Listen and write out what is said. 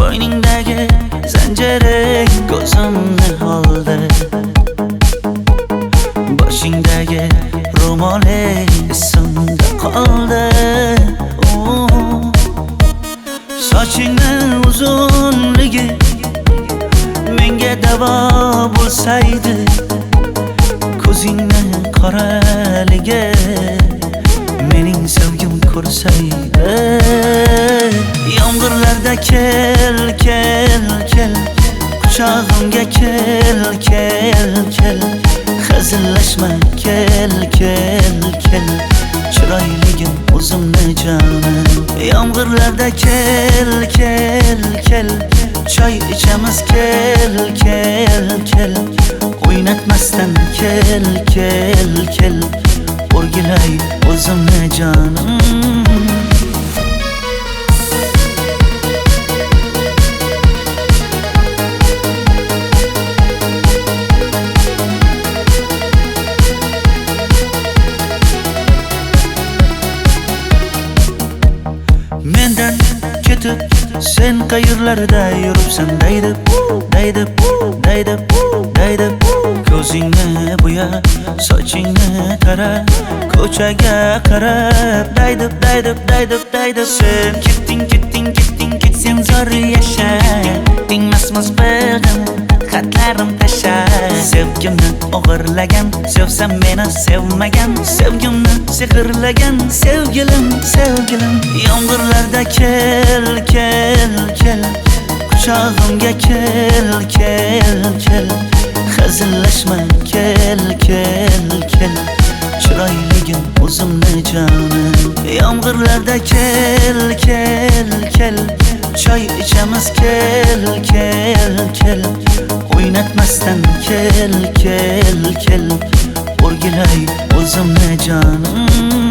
Bo'yningdagi zanjiring ko'zimni oldi, boshingdagi ro'moling esimda qoldi. Sochingni uzunligi menga davo bo'lsaydi, ko'zingni qoraligi mening sevgim ko'rsaydi. Yomg'irlarda kel, kel, kel, quchog'imga kel, kel, kel, hazillashma kel, kel, kel, chiroyligim o'zimni jonim. Yomg'irlarda kel, kel, kel, choy ichamiz kel, kel, kel, o'ynatmasdan kel, kel, kel, o'rgilay o'zimni jonim. Mendan ketib sen qayerlarda yuribsan deydi, deydi, deydi, deydi. Ko'zingni bo'yab, sochingni tarab, ko'chaga qarab deydi, deydi, deydi, deydi. Sen ketding, ketding, ketding, sen zo'r yasha, tingmasmiz beg'im xatlarim tasha. Sevgimni o'g'irlagan, sevsam meni sevmagan, sevgimni sehrlagan sevgilim, sevgilim. Yomg'irlarda kel, kel, kel, quchog'imga kel, kel, kel, hazillashma kel, kel, kel, chiroyligim o'zimni jonim. Yomg'irlarda kel, kel, kel, choy ichamiz kel, kel, kel, o'ynatmasdan kel, kel, kel, o'rgilay o'zimni jonim.